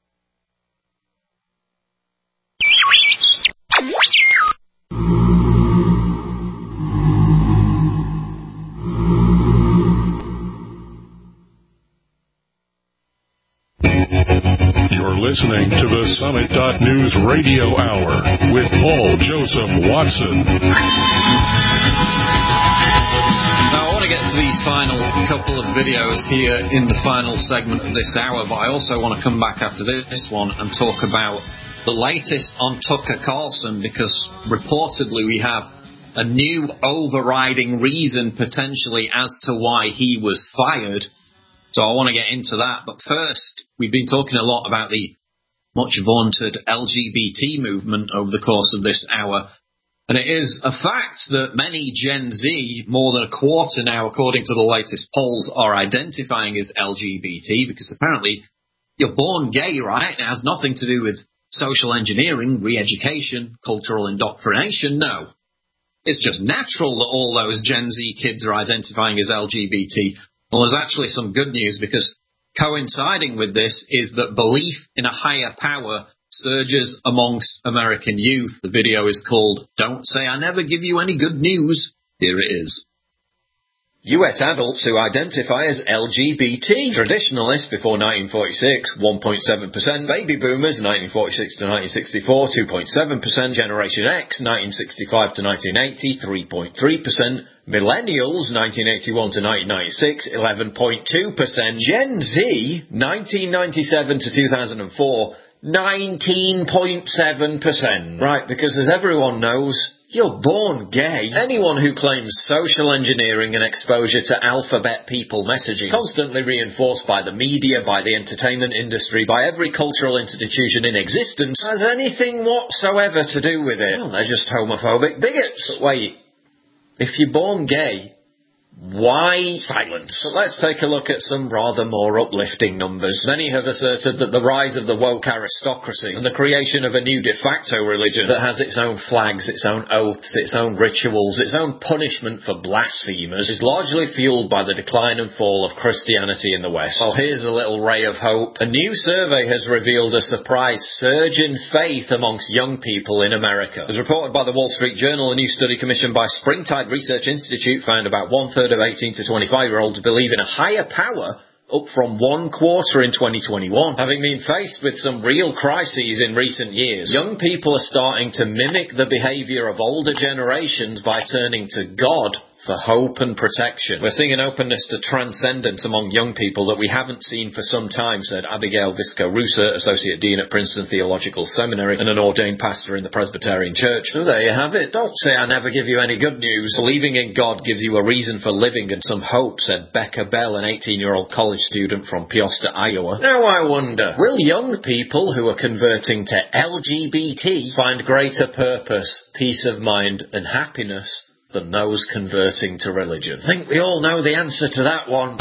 You're listening to the Summit News Radio Hour with Paul Joseph Watson. Now, I want to get to these final couple of videos here in the final segment of this hour, but I also want to come back after this one and talk about the latest on Tucker Carlson, because reportedly we have a new overriding reason potentially as to why he was fired. So I want to get into that. But first, we've been talking a lot about the much vaunted L G B T movement over the course of this hour. And it is a fact that many Gen Z, more than a quarter now, according to the latest polls, are identifying as L G B T, because apparently you're born gay, right? It has nothing to do with social engineering, re-education, cultural indoctrination. No. It's just natural that all those Gen Z kids are identifying as L G B T. Well, there's actually some good news, because coinciding with this is that belief in a higher power surges amongst American youth. The video is called Don't Say I Never Give You Any Good News. Here it is. U S adults who identify as L G B T. Traditionalists before nineteen forty-six, one point seven percent. Baby boomers, nineteen forty-six to nineteen sixty-four, two point seven percent. Generation X, nineteen sixty-five to nineteen eighty, three point three percent. Millennials, nineteen eighty-one to nineteen ninety-six, eleven point two percent. Gen Z, nineteen ninety-seven to two thousand four, nineteen point seven percent. Right, because as everyone knows, You're born gay. Anyone who claims social engineering and exposure to alphabet people messaging, constantly reinforced by the media, by the entertainment industry, by every cultural institution in existence, has anything whatsoever to do with it. Well, they're just homophobic bigots. But wait, if you're born gay, why silence? But let's take a look at some rather more uplifting numbers. Many have asserted that the rise of the woke aristocracy and the creation of a new de facto religion that has its own flags, its own oaths, its own rituals, its own punishment for blasphemers is largely fueled by the decline and fall of Christianity in the West. Well, here's a little ray of hope. A new survey has revealed a surprise surge in faith amongst young people in America. As reported by the Wall Street Journal, a new study commissioned by Springtide Research Institute found about one-third of eighteen to twenty-five-year-olds believe in a higher power, up from one quarter in twenty twenty-one. Having been faced with some real crises in recent years, young people are starting to mimic the behaviour of older generations by turning to God for hope and protection. We're seeing an openness to transcendence among young people that we haven't seen for some time, said Abigail Visco-Rusa, Associate Dean at Princeton Theological Seminary and an ordained pastor in the Presbyterian Church. So there you have it. Don't say I never give you any good news. Believing in God gives you a reason for living and some hope, said Becca Bell, an eighteen-year-old college student from Peosta, Iowa. Now I wonder, will young people who are converting to L G B T find greater purpose, peace of mind and happiness than those converting to religion? I think we all know the answer to that one.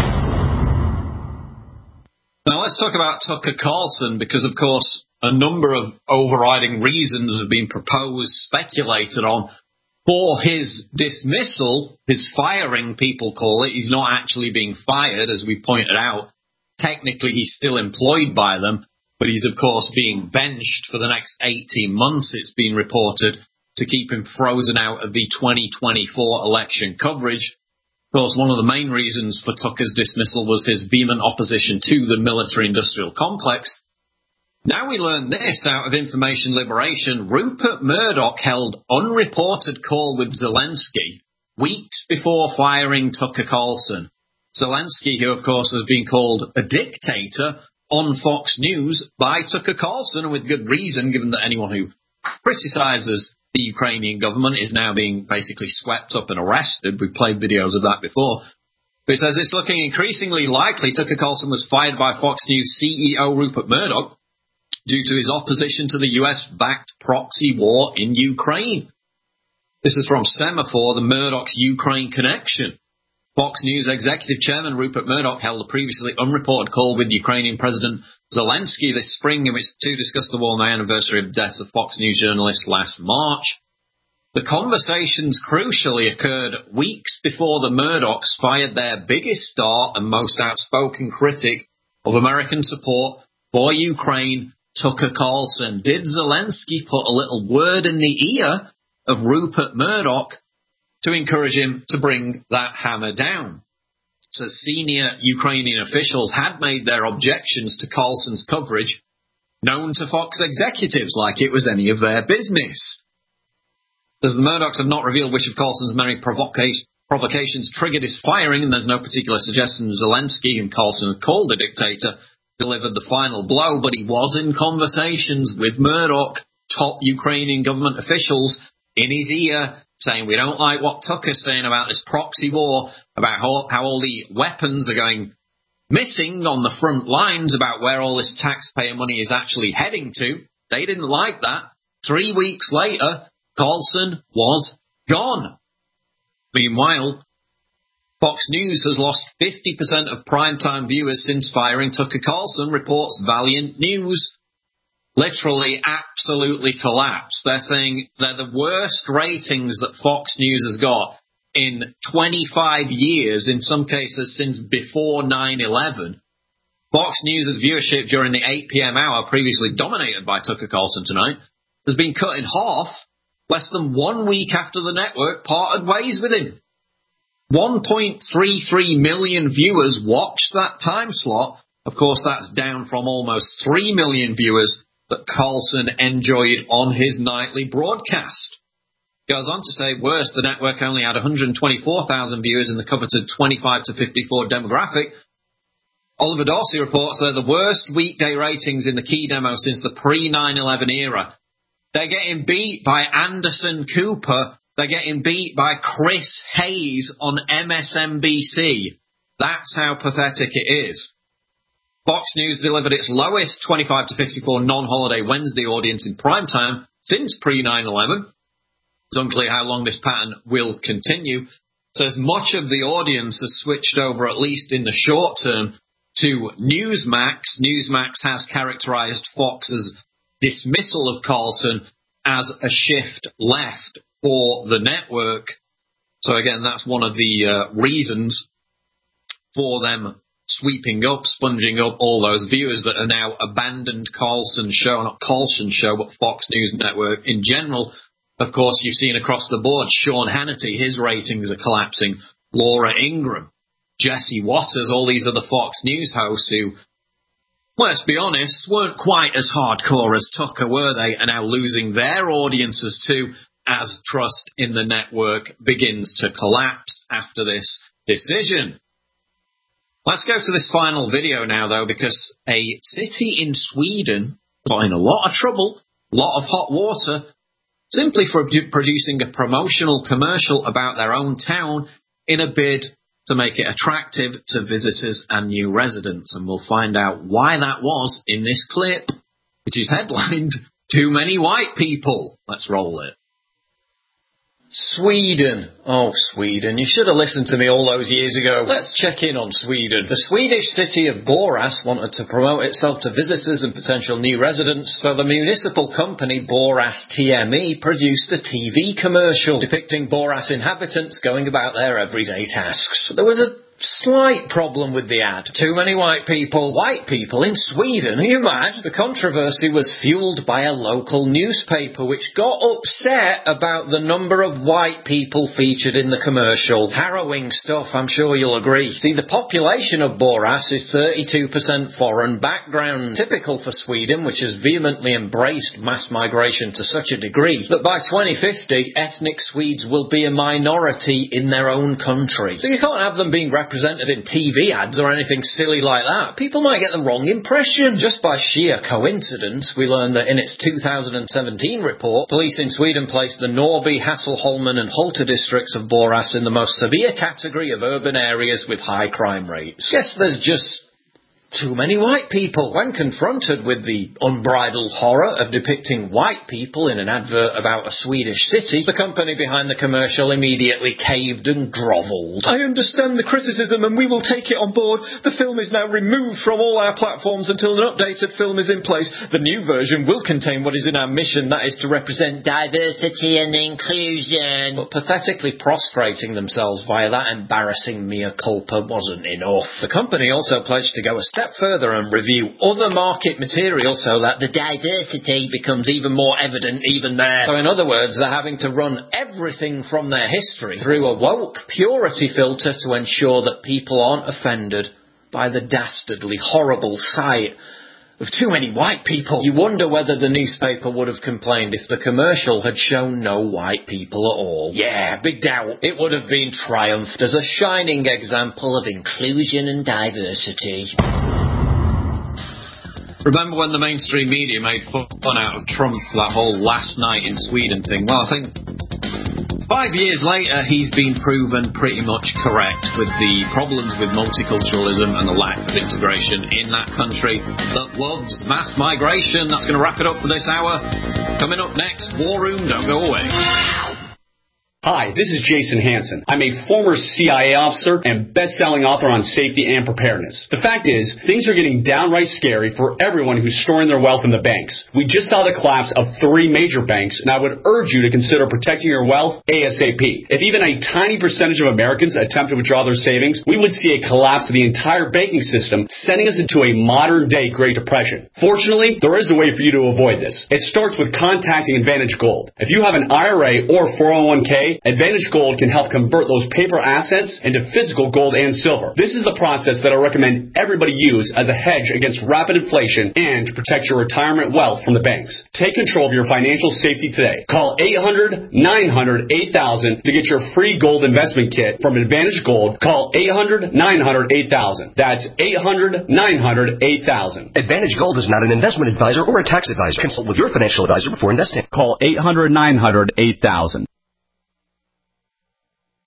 Now let's talk about Tucker Carlson, because of course a number of overriding reasons have been proposed, speculated on, for his dismissal, his firing, people call it. He's not actually being fired, as we pointed out. Technically he's still employed by them, but he's of course being benched for the next eighteen months, it's been reported, to keep him frozen out of the twenty twenty-four election coverage. Of course, one of the main reasons for Tucker's dismissal was his vehement opposition to the military-industrial complex. Now we learn this out of Information Liberation. Rupert Murdoch held unreported call with Zelensky weeks before firing Tucker Carlson. Zelensky, who of course has been called a dictator on Fox News by Tucker Carlson, and with good reason, given that anyone who criticises the Ukrainian government is now being basically swept up and arrested. We've played videos of that before. But it says it's looking increasingly likely Tucker Carlson was fired by Fox News C E O Rupert Murdoch due to his opposition to the U S-backed proxy war in Ukraine. This is from Semaphore, the Murdoch's Ukraine connection. Fox News executive chairman Rupert Murdoch held a previously unreported call with Ukrainian President Zelensky this spring in which the two discussed the war on the anniversary of the death of Fox News journalist last March. The conversations crucially occurred weeks before the Murdochs fired their biggest star and most outspoken critic of American support for Ukraine, Tucker Carlson. Did Zelensky put a little word in the ear of Rupert Murdoch to encourage him to bring that hammer down? So senior Ukrainian officials had made their objections to Carlson's coverage known to Fox executives like it was any of their business. As the Murdochs have not revealed which of Carlson's many provoca- provocations triggered his firing, and there's no particular suggestion Zelensky, whom Carlson had called a dictator, delivered the final blow, but he was in conversations with Murdoch, top Ukrainian government officials, in his ear, saying we don't like what Tucker's saying about this proxy war, about how, how all the weapons are going missing on the front lines, about where all this taxpayer money is actually heading to. They didn't like that. Three weeks later, Carlson was gone. Meanwhile, Fox News has lost fifty percent of primetime viewers since firing Tucker Carlson, reports Valiant News. Literally, absolutely collapsed. They're saying they're the worst ratings that Fox News has got in twenty-five years, in some cases since before nine eleven. Fox News' viewership during the eight p.m. hour, previously dominated by Tucker Carlson tonight, has been cut in half less than one week after the network parted ways with him. one point three three million viewers watched that time slot. Of course, that's down from almost three million viewers that Carlson enjoyed on his nightly broadcast. Goes on to say, worse, the network only had one hundred twenty-four thousand viewers in the coveted twenty-five to fifty-four demographic. Oliver Dorsey reports they're the worst weekday ratings in the key demo since the pre nine eleven era. They're getting beat by Anderson Cooper They're getting beat by Chris Hayes on M S N B C. That's how pathetic it is. Fox News delivered its lowest twenty-five to fifty-four non-holiday Wednesday audience in primetime since pre nine eleven. It's unclear how long this pattern will continue. Says much of the audience has switched over, at least in the short term, to Newsmax. Newsmax has characterized Fox's dismissal of Carlson as a shift left for the network. So again, that's one of the uh, reasons for them sweeping up, sponging up all those viewers that are now abandoned Carlson show, not Carlson show, but Fox News Network in general. Of course, you've seen across the board, Sean Hannity, his ratings are collapsing. Laura Ingraham, Jesse Waters, all these other Fox News hosts who, let's be honest, weren't quite as hardcore as Tucker, were they? Are now losing their audiences too, as trust in the network begins to collapse after this decision. Let's go to this final video now, though, because a city in Sweden got in a lot of trouble, a lot of hot water, simply for producing a promotional commercial about their own town in a bid to make it attractive to visitors and new residents. And we'll find out why that was in this clip, which is headlined, Too Many White People. Let's roll it. Sweden. Oh, Sweden. You should have listened to me all those years ago. Let's check in on Sweden. The Swedish city of Borås wanted to promote itself to visitors and potential new residents, so the municipal company Borås T M E produced a T V commercial depicting Borås inhabitants going about their everyday tasks. There was a slight problem with the ad. Too many white people. White people in Sweden? Are you mad? The controversy was fueled by a local newspaper which got upset about the number of white people featured in the commercial. Harrowing stuff, I'm sure you'll agree. See, the population of Borås is thirty-two percent foreign background, typical for Sweden, which has vehemently embraced mass migration to such a degree that by twenty fifty, ethnic Swedes will be a minority in their own country. So you can't have them being represented represented in T V ads or anything silly like that. People might get the wrong impression. Just by sheer coincidence, we learned that in its two thousand seventeen report, police in Sweden placed the Norrby, Hässleholmen and Holte districts of Borås in the most severe category of urban areas with high crime rates. Guess there's just too many white people. When confronted with the unbridled horror of depicting white people in an advert about a Swedish city, the company behind the commercial immediately caved and grovelled. I understand the criticism and we will take it on board. The film is now removed from all our platforms until an updated film is in place. The new version will contain what is in our mission, that is to represent diversity and inclusion. But pathetically prostrating themselves via that embarrassing mea culpa wasn't enough. The company also pledged to go a step step further and review other market material so that the diversity becomes even more evident even there. So in other words, they're having to run everything from their history through a woke purity filter to ensure that people aren't offended by the dastardly, horrible sight of too many white people. You wonder whether the newspaper would have complained if the commercial had shown no white people at all. Yeah, big doubt. It would have been triumphed as a shining example of inclusion and diversity. Remember when the mainstream media made fun out of Trump for that whole last night in Sweden thing? Well, I think five years later, he's been proven pretty much correct with the problems with multiculturalism and the lack of integration in that country that loves mass migration. That's going to wrap it up for this hour. Coming up next, War Room, don't go away. Hi, this is Jason Hansen. I'm a former C I A officer and best-selling author on safety and preparedness. The fact is, things are getting downright scary for everyone who's storing their wealth in the banks. We just saw the collapse of three major banks, and I would urge you to consider protecting your wealth ASAP. If even a tiny percentage of Americans attempt to withdraw their savings, we would see a collapse of the entire banking system, sending us into a modern-day Great Depression. Fortunately, there is a way for you to avoid this. It starts with contacting Advantage Gold. If you have an I R A or four oh one k, Advantage Gold can help convert those paper assets into physical gold and silver. This is the process that I recommend everybody use as a hedge against rapid inflation and to protect your retirement wealth from the banks. Take control of your financial safety today. Call eight hundred, nine hundred, eight thousand to get your free gold investment kit from Advantage Gold. Call eight hundred, nine hundred, eight thousand. That's eight hundred, nine hundred, eight thousand. Advantage Gold is not an investment advisor or a tax advisor. Consult with your financial advisor before investing. Call eight hundred, nine hundred, eight thousand.